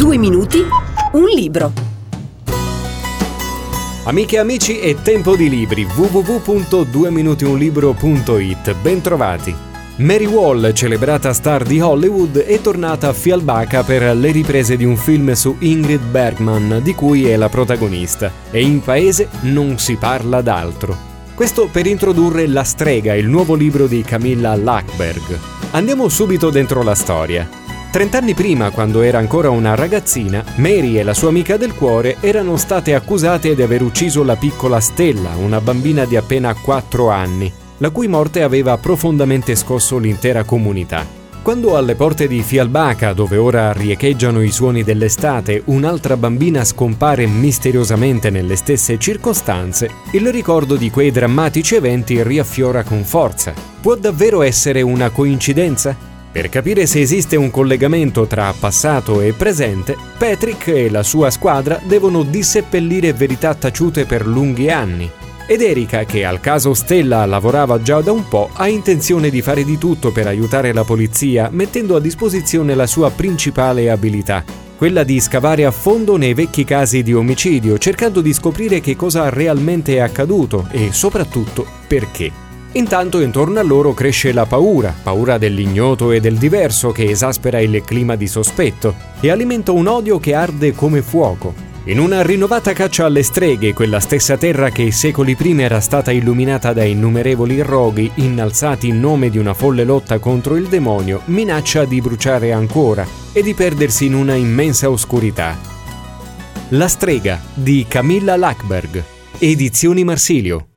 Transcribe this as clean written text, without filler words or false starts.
2 minuti, un libro. Amiche e amici, è tempo di libri. www.2minutionlibro.it. Bentrovati. Mary Wall, celebrata star di Hollywood, è tornata a Fialbaca per le riprese di un film su Ingrid Bergman, di cui è la protagonista, e in paese non si parla d'altro. Questo per introdurre La strega, il nuovo libro di Camilla Läckberg. Andiamo subito dentro la storia. 30 anni prima, quando era ancora una ragazzina, Mary e la sua amica del cuore erano state accusate di aver ucciso la piccola Stella, una bambina di appena 4 anni, la cui morte aveva profondamente scosso l'intera comunità. Quando alle porte di Fialbaca, dove ora riecheggiano i suoni dell'estate, un'altra bambina scompare misteriosamente nelle stesse circostanze, il ricordo di quei drammatici eventi riaffiora con forza. Può davvero essere una coincidenza? Per capire se esiste un collegamento tra passato e presente, Patrick e la sua squadra devono disseppellire verità taciute per lunghi anni. Ed Erika, che al caso Stella lavorava già da un po', ha intenzione di fare di tutto per aiutare la polizia, mettendo a disposizione la sua principale abilità, quella di scavare a fondo nei vecchi casi di omicidio, cercando di scoprire che cosa realmente è accaduto e soprattutto perché. Intanto intorno a loro cresce la paura dell'ignoto e del diverso che esaspera il clima di sospetto e alimenta un odio che arde come fuoco. In una rinnovata caccia alle streghe, quella stessa terra che secoli prima era stata illuminata da innumerevoli roghi innalzati in nome di una folle lotta contro il demonio, minaccia di bruciare ancora e di perdersi in una immensa oscurità. La strega di Camilla Läckberg, Edizioni Marsilio.